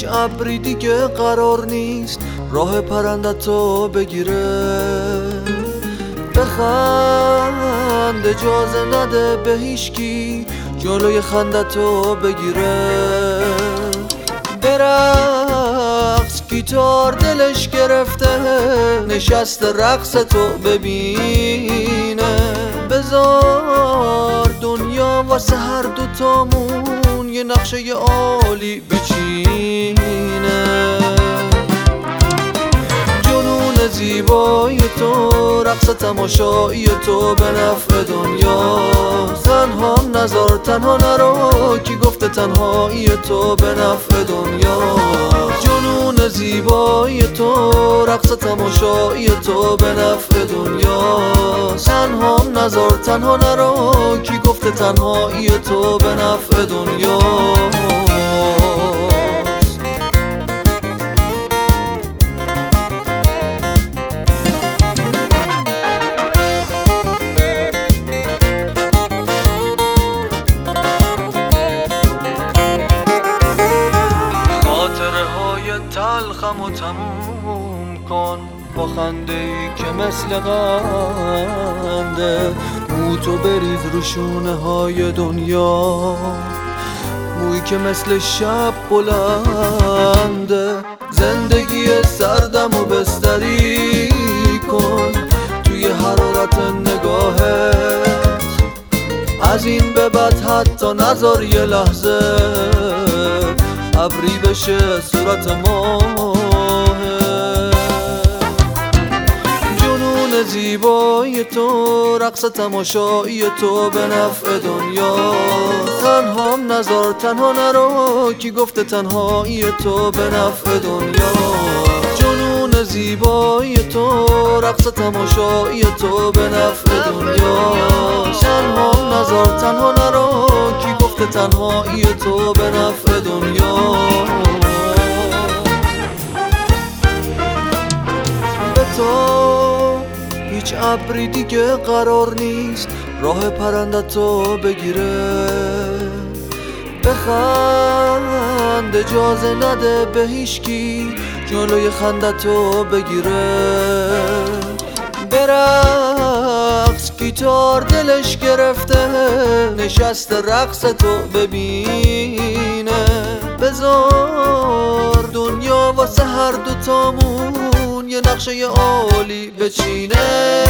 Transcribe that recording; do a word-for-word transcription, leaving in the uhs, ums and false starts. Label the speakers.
Speaker 1: هیچ ابری دیگه قرار نیست راه پرندتو بگیره. بخند اجازه نده به هیچکی جلوی خندتو بگیره. برقص گیتار دلش گرفته نشست رقص تو ببینه. بذار دنیا واسه هر دوتامون یه نقشه عالی بچینه. جنون زیبایی تو، رقص تماشایی تو به نفع دنیا. تنها نذار تنها نرو، کی گفته تنهایی تو به نفع دنیا. جنون زیبایی تو، رقص تماشایی تو به نفع دنیا. تنها نذار تنها نرو، کی گفته تنهایی تو به نفع دنیا. تلخم و تموم کن با خنده ای که مثل قنده. مو تو بریز رو شونه های دنیا، مویی که مثل شب بلنده. زندگی سردم و بستری کن توی حرارت نگاهت. از این به بعد حتی نذار یه لحظه ابری بشه صورت ماه. جنون زیبایی تو، رقص تماشایی تو به نفع دنیا. تنها نذار تنها نرو، کی گفته تنهایی تو به نفع دنیا. جنون زیبایی تو، رقص تماشایی تو به نفع دنیا. تنها نذار تنها نرو، کی گفته تنهایی تو به نفع دنیا. به تو هیچ ابری دیگه قرار نیست راه پرندتو بگیره. بخند اجازه نده به هیچکی جلوی خندتو بگیره. برقص گیتار دلش گرفته نشست رقص تو ببینه. بذار دنیا واسه هر دوتامون یه نقشه عالی بچینه.